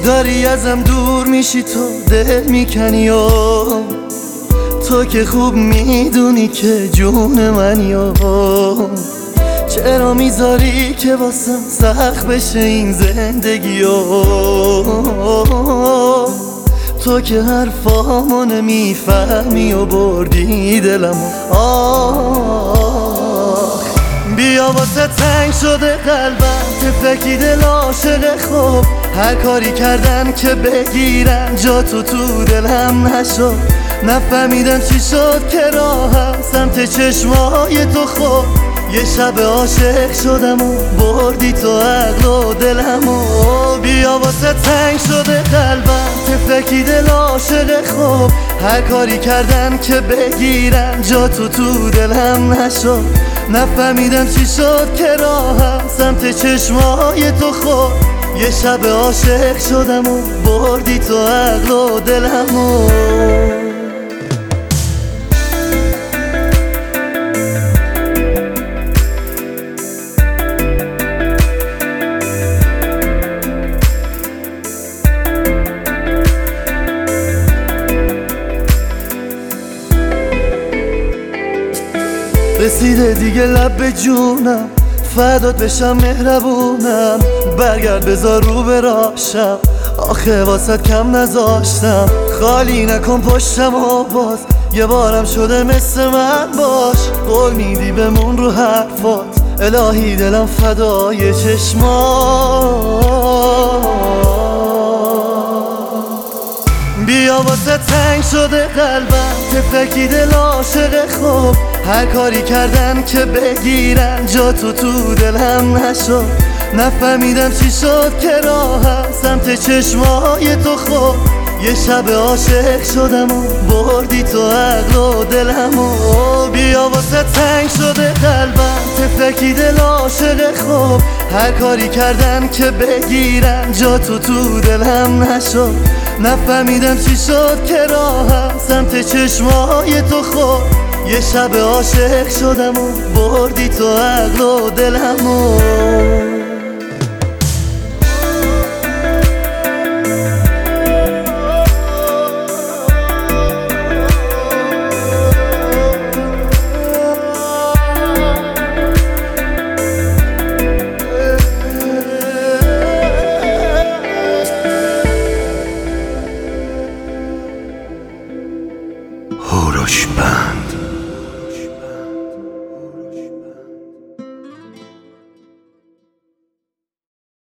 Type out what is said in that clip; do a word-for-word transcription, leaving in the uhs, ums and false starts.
داری ازم دور میشی، تو دل میکنی و تو که خوب میدونی که جون منی و چرا میذاری که واسم سخت بشه این زندگی و تو که حرفامو نمیفهمی و بردی دلمو. آه بیا واسه تنگ شده قلبم، تفکی دل عاشق خوب، هر کاری کردن که بگیرن جا تو تو دلم نشد. نفهمیدم چی شد که راهم سمت چشمای تو خود، یه شب عاشق شدم و بردی تو عقل و دلم و بیا واسه تنگ شده قلبم، تفکی دل عاشق خوب، هر کاری کردن که بگیرن جا تو تو دلم نشد. نفهمیدم چی شد که راهم سمت چشمای تو خود، یه شب عاشق شدم و بردی تو عقل و دلم و رسیده دیگه لب به جونم، فدات بشم مهربونم، برگرد بذار رو براشم، آخه واسط کم نذاشتم. خالی نکن پشتم و باز یه بارم شده مثل من باش، قول میدی بمون رو حرفات، الهی دلم فدای چشمات. بیا واسه تنگ شده قلبم، تفکی دل عاشق خوب، هر کاری کردن که بگیرن جا تو تو دلم نشد. نفهمیدم چی شد که راهم سمت چشمای تو خود، یه شب عاشق شدم و بردی تو عقل و دلم و بیا واسه تنگ شده قلبم، تفکی دل عاشق خوب، هر کاری کردن که بگیرن جا تو تو دلم نشد. نفهمیدم چی شد که راهم سمت چشمای تو خود، یه شب عاشق شدم و بردی تو عقل و دلم و